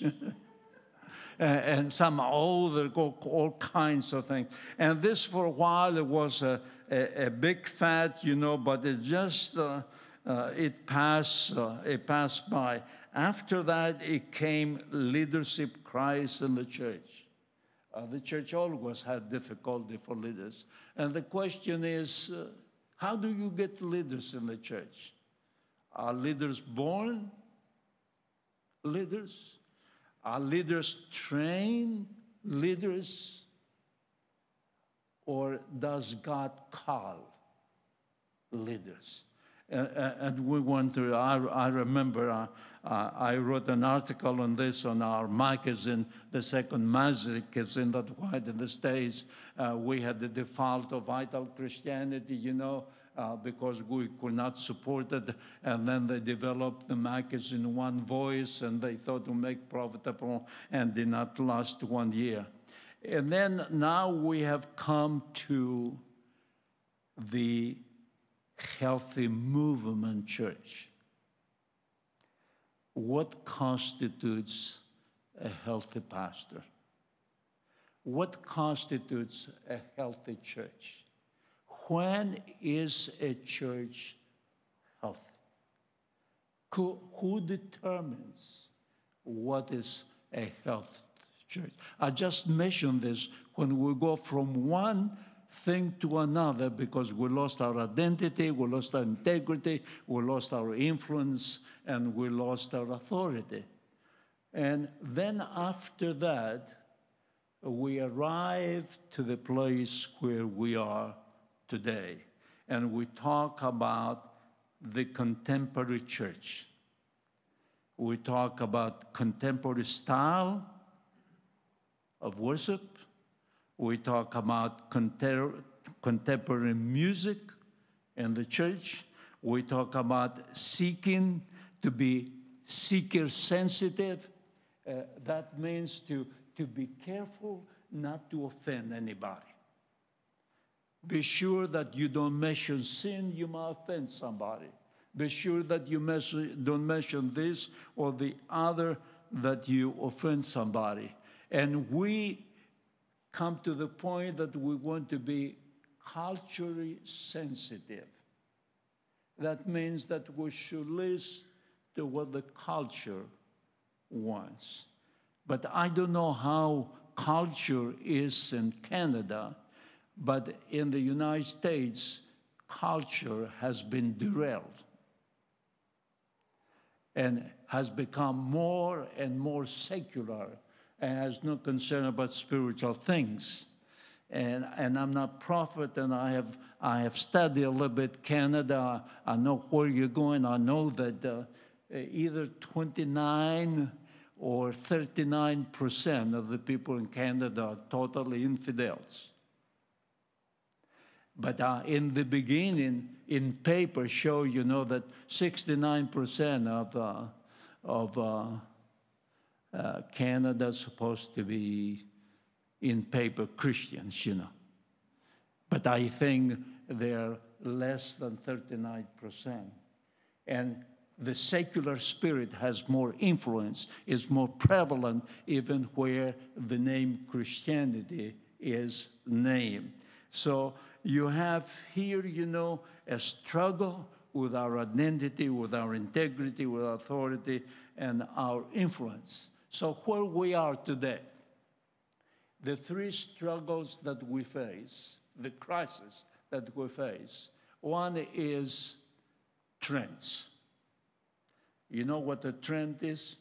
S5: And some other, all kinds of things. And this for a while, it was a, a, a big fad, you know, but it just, uh, uh, it passed, uh, it passed by. After that, it came leadership crisis in the church. Uh, the church always had difficulty for leaders. And the question is, uh, how do you get leaders in the church? Are leaders born leaders? Are leaders trained leaders? Or does God call leaders? And, and we went through, I, I remember uh, uh, I wrote an article on this on our magazine, the second magazine that we had in the States. Uh, we had the default of vital Christianity, you know, uh, because we could not support it. And then they developed the magazine One Voice, and they thought to make profitable, and did not last one year. And then now we have come to the healthy movement church. What constitutes a healthy pastor? What constitutes a healthy church? When is a church healthy? Who, who determines what is a healthy church? I just mentioned this when we go from one thing to another, because we lost our identity, we lost our integrity, we lost our influence, and we lost our authority. And then after that, we arrive to the place where we are today, and we talk about the contemporary church. We talk about contemporary style of worship. We talk about contemporary music in the church. We talk about seeking to be seeker-sensitive. Uh, that means to, to be careful not to offend anybody. Be sure that you don't mention sin, you might offend somebody. Be sure that you mention, don't mention this or the other, that you offend somebody. And we come to the point that we want to be culturally sensitive. That means that we should listen to what the culture wants. But I don't know how culture is in Canada, but in the United States, culture has been derailed and has become more and more secular and has no concern about spiritual things. And, and I'm not prophet, and I have, I have studied a little bit Canada. I know where you're going. I know that uh, either twenty-nine or thirty-nine percent of the people in Canada are totally infidels. But uh, in the beginning, in paper show, you know, that sixty-nine percent of, uh, of uh, uh, Canada is supposed to be in paper Christians, you know. But I think they're less than thirty-nine percent. And the secular spirit has more influence, is more prevalent even where the name Christianity is named. So you have here, you know, a struggle with our identity, with our integrity, with authority, and our influence. So where we are today, the three struggles that we face, the crisis that we face, one is trends. You know what a trend is?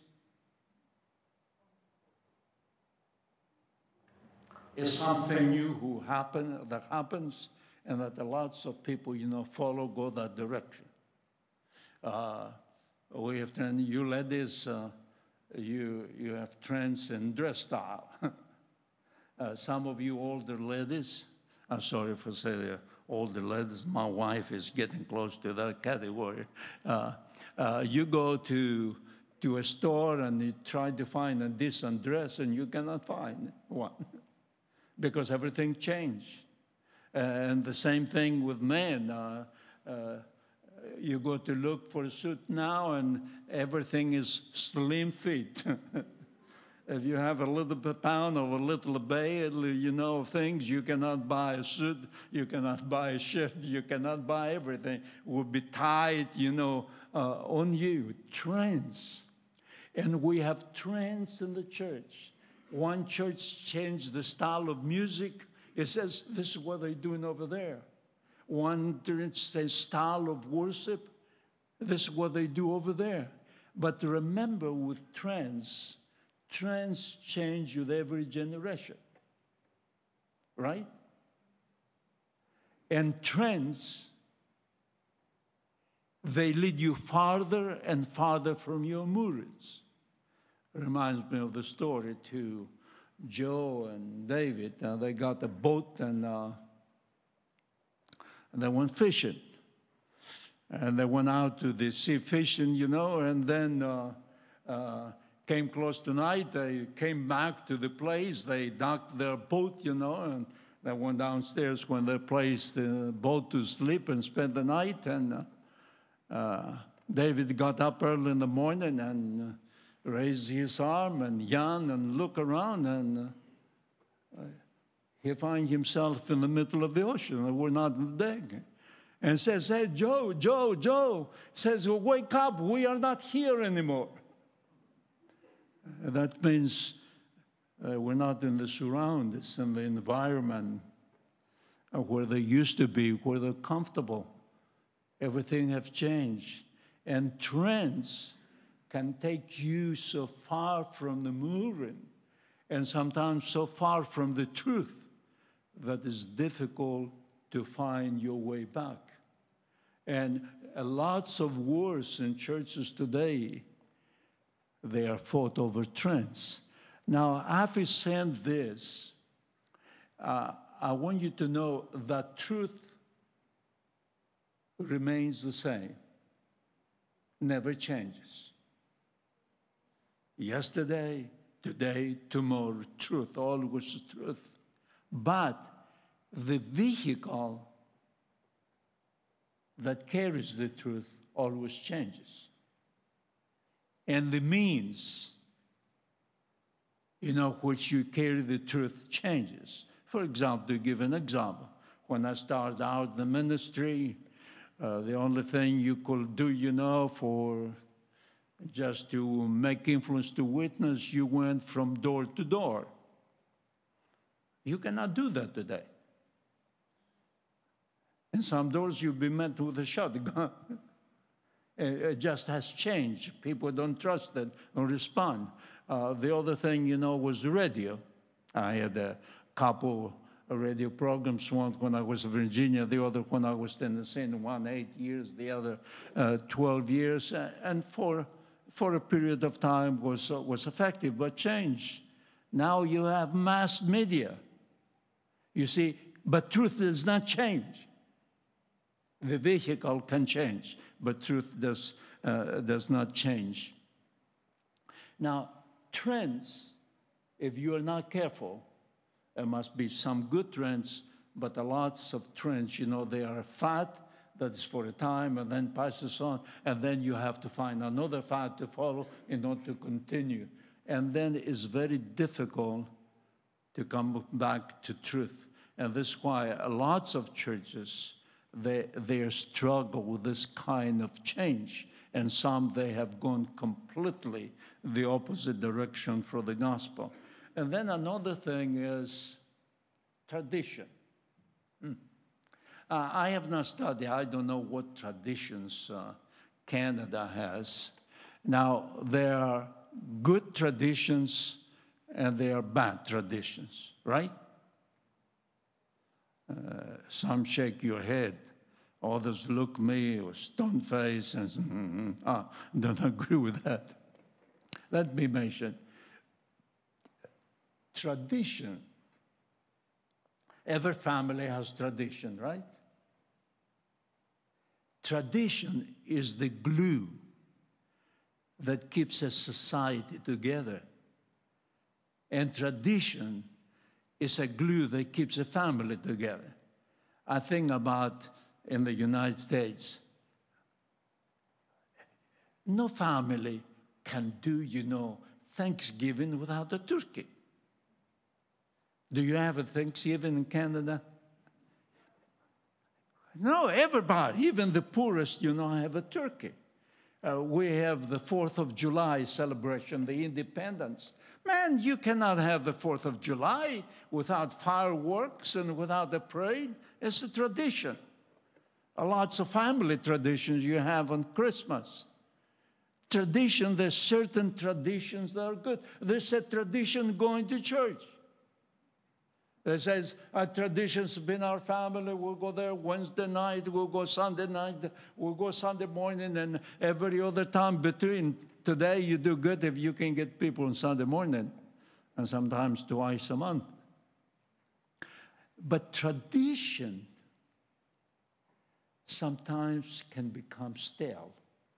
S5: It's something new who happen, that happens, and that lots of people, you know, follow, go that direction. Uh, we have trends, you ladies, uh, you, you have trends in dress style. uh, some of you older ladies, I'm sorry for saying the older ladies, my wife is getting close to that category. Uh, uh, you go to, to a store and you try to find a decent dress and you cannot find one because everything changed. Uh, and the same thing with men. Uh, uh, you go to look for a suit now and everything is slim fit. If you have a little pound or a little bay, you know, things, you cannot buy a suit, you cannot buy a shirt, you cannot buy everything. It will be tight, you know, uh, on you. Trends. And we have trends in the church. One church changed the style of music. It says, this is what they're doing over there. One church says style of worship. This is what they do over there. But remember, with trends, trends change with every generation, right? And trends, they lead you farther and farther from your moorings. Reminds me of the story to Joe and David. Uh, they got a boat and, uh, and they went fishing. And they went out to the sea fishing, you know, and then uh, uh, came close to night. They came back to the place. They docked their boat, you know, and they went downstairs when they placed the boat to sleep and spent the night. And uh, uh, David got up early in the morning and uh, raised his arm and yawned and looked around, and uh, he found himself in the middle of the ocean. They were not on the deck. And says, hey, Joe, Joe, Joe, says, well, wake up, we are not here anymore. That means uh, we're not in the surroundings, in the environment uh, where they used to be, where they're comfortable. Everything has changed. And trends can take you so far from the mooring and sometimes so far from the truth that it's difficult to find your way back. And uh, lots of wars in churches today, they are fought over trends. Now, having said this, uh, I want you to know that truth remains the same, never changes. Yesterday, today, tomorrow, truth, always truth. But the vehicle that carries the truth always changes. And the means you know, which you carry the truth changes. For example, to give an example, when I started out the ministry, uh, the only thing you could do, you know, for just to make influence to witness, you went from door to door. You cannot do that today. In some doors, you'll be met with a shotgun. It just has changed. People don't trust it or respond. Uh, the other thing, you know, was radio. I had a couple of radio programs, one when I was in Virginia, the other when I was in Tennessee, one eight years, the other uh, twelve years. And for, for a period of time was, uh, was effective, but changed. Now you have mass media. You see, but truth does not change. The vehicle can change, but truth does, uh, does not change. Now, trends, if you are not careful, there must be some good trends, but a lots of trends, you know, they are a fad that is for a time and then passes on, and then you have to find another fad to follow in order to continue. And then it's very difficult to come back to truth. And this is why lots of churches, They, they struggle with this kind of change. And some, they have gone completely the opposite direction for the gospel. And then another thing is tradition. Hmm. Uh, I have not studied. I don't know what traditions uh, Canada has. Now, there are good traditions and there are bad traditions, right? Uh, some shake your head. Others look me with stone face and say, mm-hmm, ah, don't agree with that. Let me mention tradition. Every family has tradition, right? Tradition is the glue that keeps a society together. And tradition is a glue that keeps a family together. I think about in the United States, no family can do, you know, Thanksgiving without a turkey. Do you have a Thanksgiving in Canada? No, everybody, even the poorest, you know, have a turkey. Uh, we have the fourth of July celebration, the independence. Man, you cannot have the fourth of July without fireworks and without a parade. It's a tradition. Uh, lots of family traditions you have on Christmas. Tradition, there's certain traditions that are good. There's a tradition going to church. It says, our tradition's been our family. We'll go there Wednesday night. We'll go Sunday night. We'll go Sunday morning. And every other time between today, you do good if you can get people on Sunday morning. And sometimes twice a month. But tradition sometimes can become stale.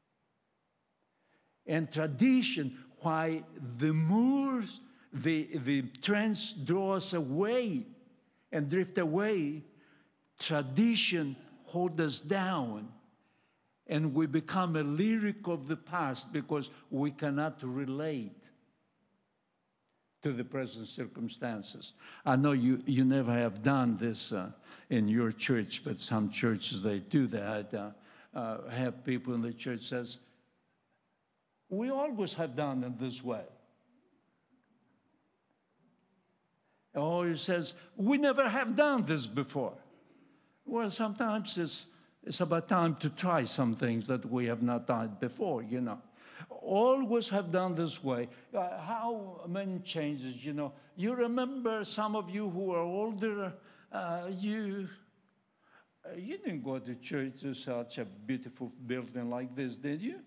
S5: And tradition, why the more the, the trends draw us away and drift away, tradition holds us down. And we become a lyric of the past because we cannot relate to the present circumstances. I know you, you never have done this uh, in your church, but some churches, they do that. Uh, uh, have people in the church says, we always have done it this way. Or he says, we never have done this before. Well, sometimes it's, it's about time to try some things that we have not done before, you know. Always have done this way. Uh, how many changes, you know. You remember, some of you who are older, uh, you, uh, you didn't go to church to such a beautiful building like this, did you?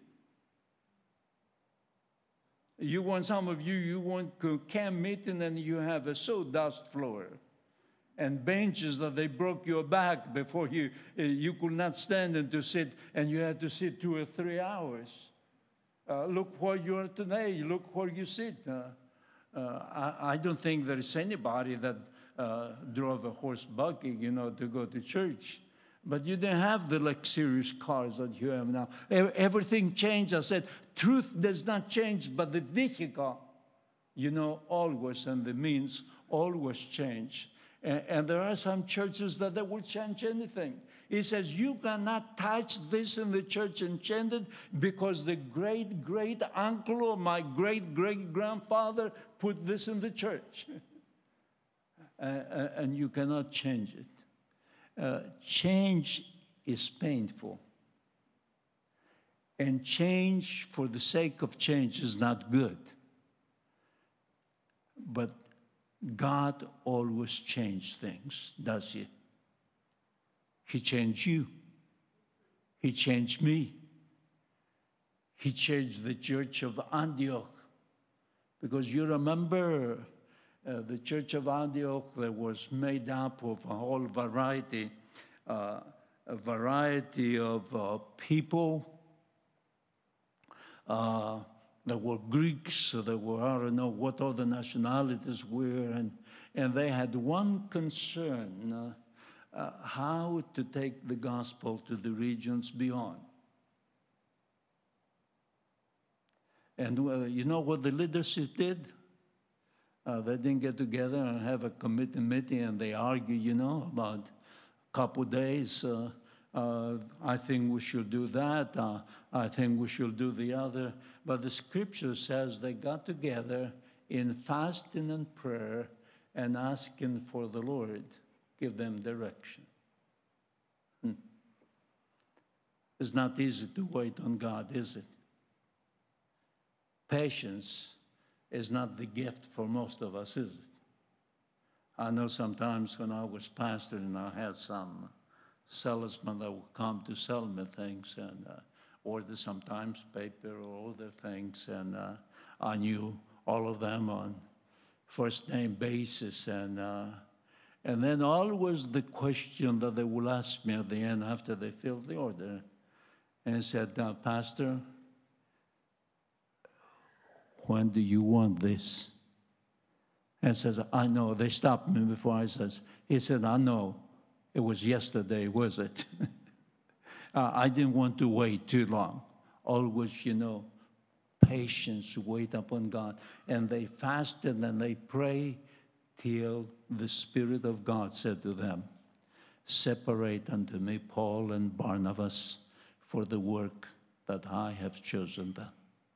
S5: You want, some of you, you want to camp meeting and you have a sawdust floor and benches that they broke your back before you, uh, you could not stand and to sit, and you had to sit two or three hours. Uh, look where you are today. Look where you sit. Uh, uh, I, I don't think there is anybody that uh, drove a horse buggy, you know, to go to church. But you didn't have the luxurious cars that you have now. Everything changed. I said, truth does not change, but the vehicle You know, always, and the means always change. And, and there are some churches that they will change anything. He says, you cannot touch this in the church and change it because the great, great uncle of my great, great grandfather put this in the church. uh, and you cannot change it. Uh, change is painful. And change for the sake of change is not good. But God always changes things, does he? He changed you. He changed me. He changed the church of Antioch. Because you remember uh, the church of Antioch that was made up of a whole variety, uh, a variety of uh, people. Uh, there were Greeks, there were, I don't know what other nationalities were, and, and they had one concern, uh, uh, how to take the gospel to the regions beyond. And uh, you know what the leadership did? Uh, they didn't get together and have a committee meeting and they argue, you know, about a couple days. Uh, uh, I think we should do that. Uh, I think we should do the other. But the scripture says they got together in fasting and prayer and asking for the Lord give them direction. Hmm. It's not easy to wait on God, is it? Patience is not the gift for most of us, is it? I know sometimes when I was pastor and I had some salesmen that would come to sell me things and uh, order sometimes paper or other things, and uh, I knew all of them on first name basis, and uh, and then always the question that they will ask me at the end after they filled the order, and said, uh, Pastor, when do you want this? And says, I know. They stopped me before I said, he said, I know. It was yesterday, was it? uh, I didn't want to wait too long. Always, you know, patience, wait upon God. And they fasted and they prayed till the Spirit of God said to them, separate unto me Paul and Barnabas for the work that I have chosen them.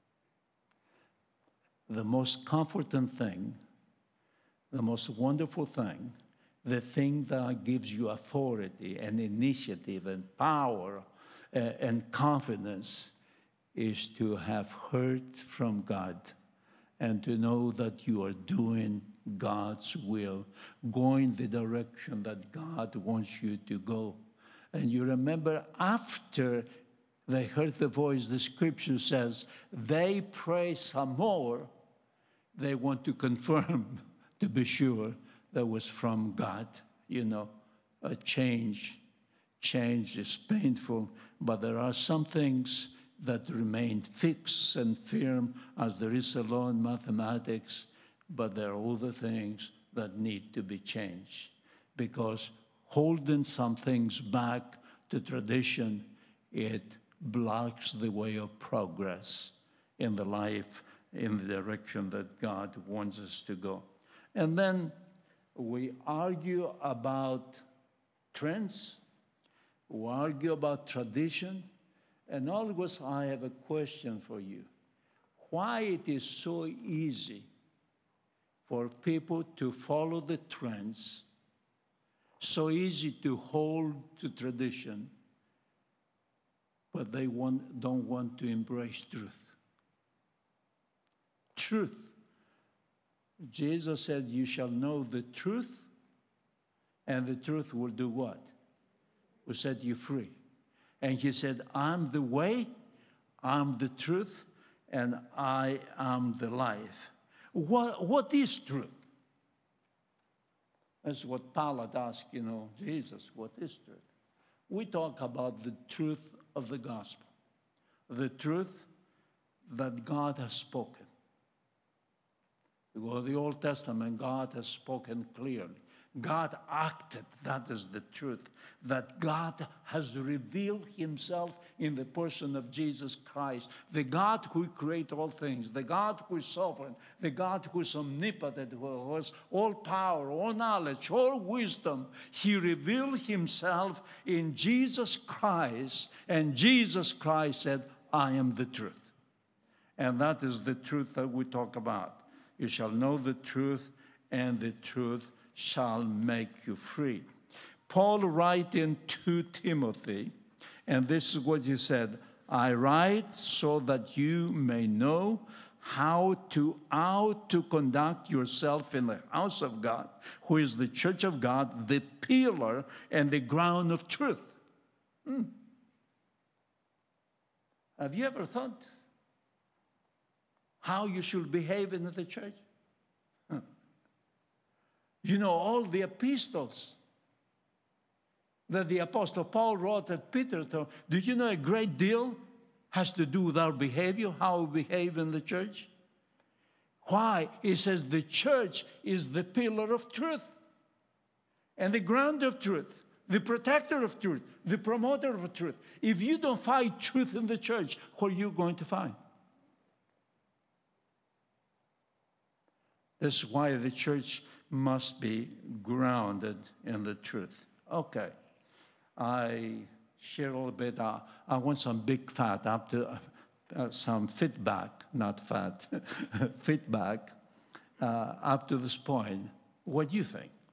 S5: The most comforting thing, the most wonderful thing, the thing that gives you authority and initiative and power uh, and confidence is to have heard from God and to know that you are doing God's will, going the direction that God wants you to go. And you remember after they heard the voice, the scripture says, they pray some more. They want to confirm, to be sure, that was from God. You know, a change. Change is painful, but there are some things that remain fixed and firm, as there is a law in mathematics, but there are other things that need to be changed. Because holding some things back to tradition, it blocks the way of progress in the life, in the direction that God wants us to go. And then we argue about trends, we argue about tradition, and always I have a question for you. Why it is so easy for people to follow the trends, so easy to hold to tradition, but they want, don't want to embrace truth? Truth. Jesus said, you shall know the truth, and the truth will do what? Will set you free. And he said, I'm the way, I'm the truth, and I am the life. What, what is truth? That's what Pilate asked, you know, Jesus, what is truth? We talk about the truth of the gospel, the truth that God has spoken. You go to the Old Testament, God has spoken clearly. God acted. That is the truth. That God has revealed himself in the person of Jesus Christ. The God who created all things. The God who is sovereign. The God who is omnipotent, who has all power, all knowledge, all wisdom. He revealed himself in Jesus Christ. And Jesus Christ said, I am the truth. And that is the truth that we talk about. You shall know the truth, and the truth shall make you free. Paul writes in Second Timothy, and this is what he said, I write so that you may know how to, how to conduct yourself in the house of God, who is the church of God, the pillar and the ground of truth. Hmm. Have you ever thought how you should behave in the church? Huh. You know, all the epistles that the Apostle Paul wrote at Peter, do you know a great deal has to do with our behavior, how we behave in the church? Why? He says the church is the pillar of truth and the ground of truth, the protector of truth, the promoter of truth. If you don't find truth in the church, what are you going to find? This is why the church must be grounded in the truth. Okay, I share a little bit. Uh, I want some big fat up to uh, some feedback, not fat, feedback uh, up to this point. What do you think?